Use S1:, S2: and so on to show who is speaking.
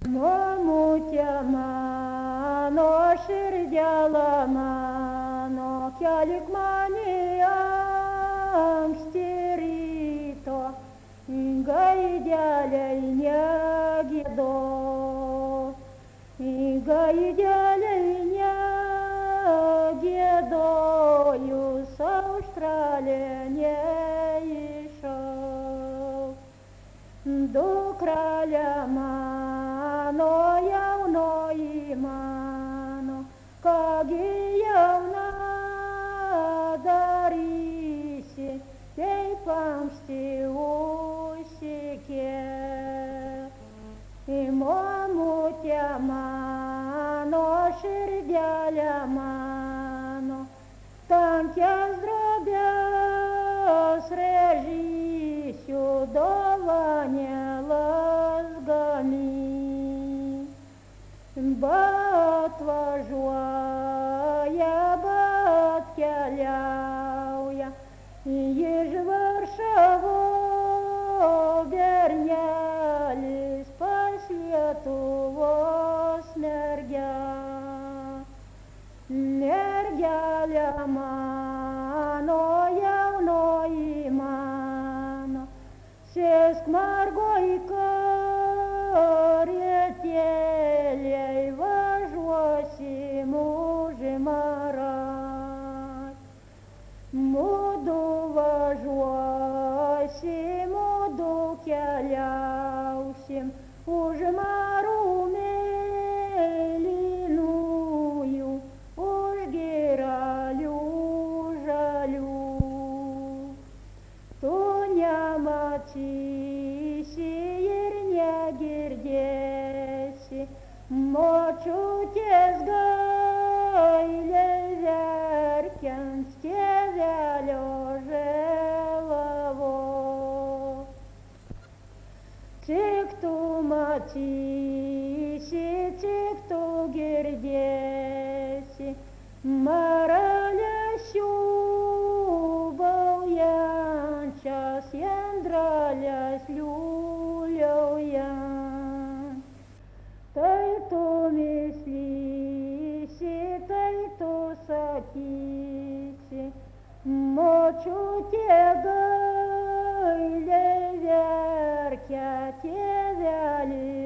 S1: Mamute mano, širdelė mano, keliuk mane anksti ryto, gaideliai negiedo, gaideliai negiedoju, australė neišau. Dukrelė mano, jaunoji mano, kągi jauna darysi, taip anksti užsikėlė. Mamute mano, širdelė mano, tankias drobes rėžysiu, dovanėles gamins. Bet važiuoja, bet keliauja iš Varšavos bernelis pas Lietuvos mergelė mano, jaunoji mano, sėsk margoj karietėlėj, važiuosim užmarat. Mudu važiuosim, mudu keliausim užmarų mėlynųjų, už girelių žalių. Tu nematysi ir negirdėsi močiutės gailiai verkiant tėvelio žėlavos. Tik tu matysi, tik tu girdėsi maralės siūbaujančias, jendralės liūliaujant. Tai tu mislysi, tai tu sakysi, močiutė gailiai verkia, tėveli